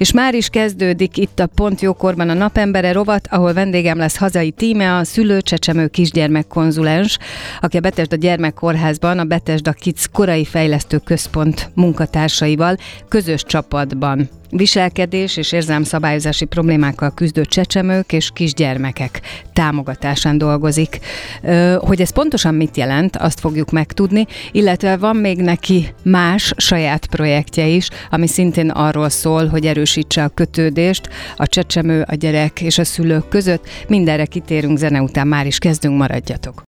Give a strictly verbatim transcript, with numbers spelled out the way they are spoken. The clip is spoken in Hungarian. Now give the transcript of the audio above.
És már is kezdődik itt a Pont Jókorban a Napembere rovat, ahol vendégem lesz hazai tíme, a szülő-csecsemő kisgyermek konzulens, aki a Betesda Gyermekkórházban a Betesda Kids korai fejlesztő központ munkatársaival közös csapatban viselkedés és érzelmszabályozási problémákkal küzdő csecsemők és kisgyermekek támogatásán dolgozik. Hogy ez pontosan mit jelent, azt fogjuk megtudni, illetve van még neki más saját projektje is, ami szintén arról szól, hogy erősítse a kötődést a csecsemő, a gyerek és a szülők között. Mindenre kitérünk zene után, már is kezdünk, maradjatok!